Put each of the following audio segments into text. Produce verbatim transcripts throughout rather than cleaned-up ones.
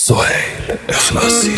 سهیل اخلاصی.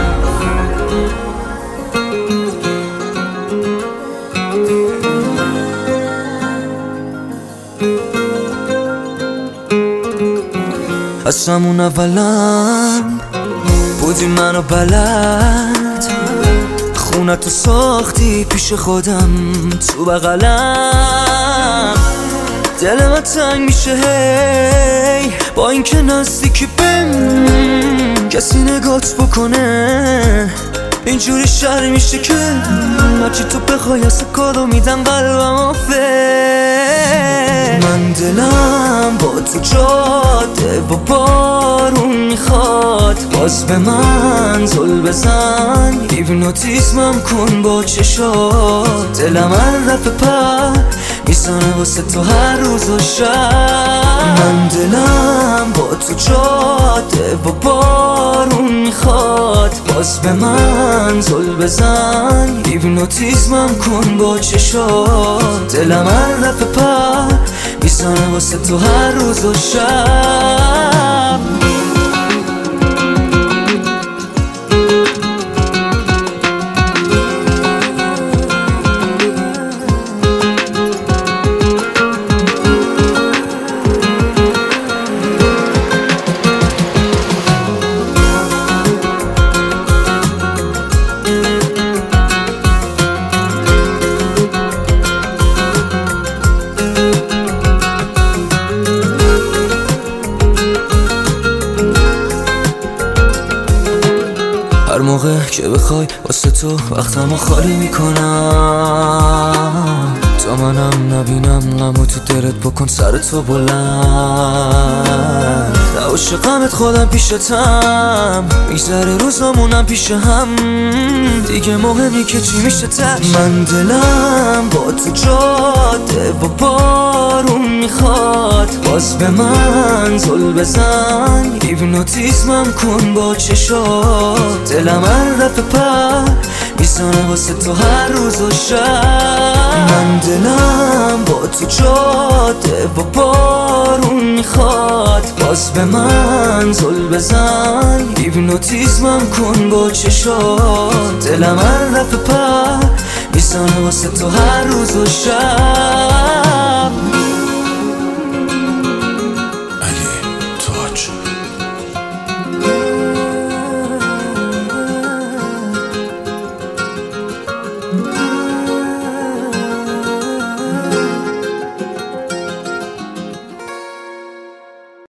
از همون اولا بودی منو بلد، خونتو ساختی پیش خودم تو بغلم. دل من تنگ میشه هی با اینکه نزدیکی بهم کسی نگات بکنه. اینجوری شر میشه که هرچی تو بخوای از کادو میدم قلبم آفه. من دلم با تو جاده و بارون میخواد، باز به من زل بزن هیپنوتیزمم کن با چشات. دلم هر رفت پر میزنه واسه تو هر روز و شب. من دلم با تو جاده و بارون میخواد، باز به من زل بزن هیپنوتیزمم کن با چشات. دلم هر رفت پر میزنه واسه تو هر روز و شب. هر موقع که بخوای واسه تو وقتمو خالی میکنم، تا منم نبینم غمو تو دلت بکن سر تو بلند. عاشقمت خودم پیشتم، میگذره روزامونم پیش هم، دیگه مهمی که چی میشه تش. من دلم با تو جاده و بارون میخواد، باز به من زل بزن هیپنوتیزمم کن با چشات. دلم هر رفت پر میزنه واسه تو هر روز و شب. من دلم با تو جاده و بارون میخواد، باز به من زل بزن هیپنوتیزمم کن با چشات. دلم هر رفت پر میزنه واسه تو هر روز و شب.